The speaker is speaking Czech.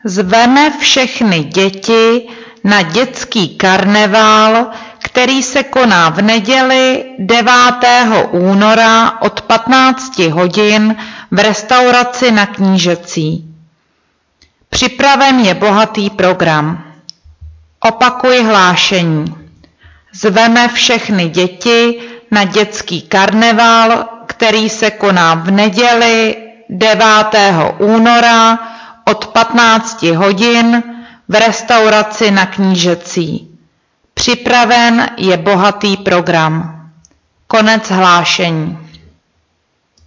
Zveme všechny děti na dětský karneval, který se koná v neděli 9. února od 15 hodin v restauraci Na Knížecí. Připraven je bohatý program. Opakuji hlášení. Zveme všechny děti na dětský karneval, který se koná v neděli 9. února od 15 hodin v restauraci Na Knížecí. Připraven je bohatý program. Konec hlášení.